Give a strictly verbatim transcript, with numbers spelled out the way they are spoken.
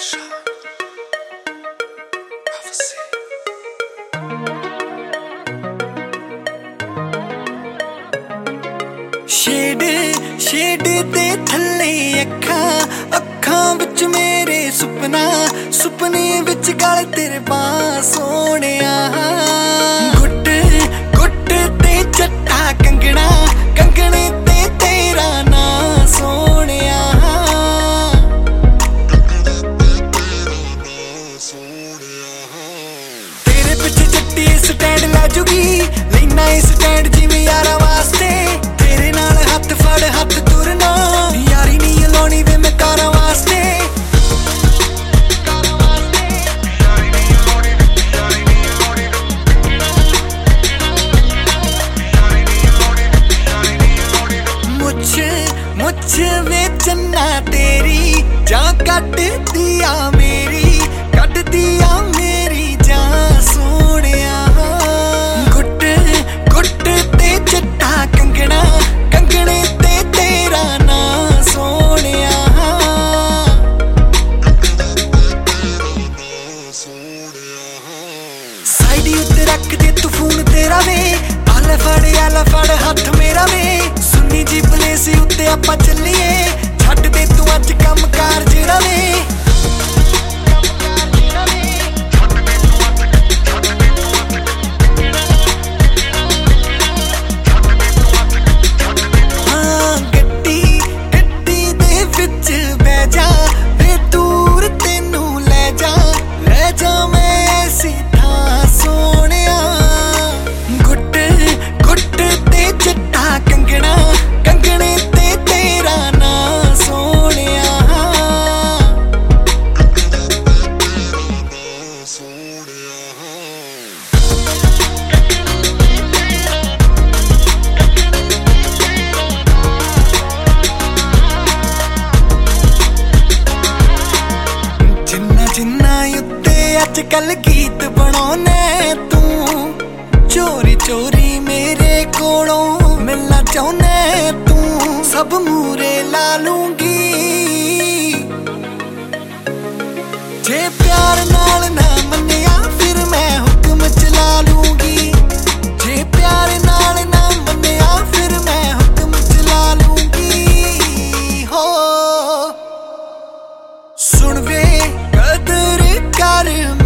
shade shade दे थल्ले अखां अखां विच मेरे सुपना सुपने विच गल तेरे बां सोहणिया गुट गुट ते चट्टा कंगना कंगने ते तेरा ना सोहणिया तेरे पिछे चट्टी स्टैंड लाजूगी लेना स्टैंड जिवें यारां वास्ते तेरे नाल हथ फड़ हथ तुरना यारी नहीं लाउणी वे मैं कारां वास्ते मुझ मुझ वे चन्ना तेरी जां कट दिया मेरी कट दिया मेरी जां सोहणिया गुट गुट ते चट्टा कंगना कंगने ते तेरा ना सोहणिया साइड उत्ते रख दे तू फोन तेरा वे आले फड़ आले फड़ हथ मेरा वे सुनी जी प्लेस उत्ते आपां चलीए छड्ड दे तू अज कम कार जेड़ा वे अजकल गीत बनाने तू चोरी चोरी मेरे कोलों मिलना चाहने तू सब मूरे ला लूंगी जे प्यार नाल ना मन्निया फिर मैं हुक्म चला लूंगी जे प्यार नाल ना मन्निया फिर मैं हुक्म चला लूंगी हो सुन वे कदर कर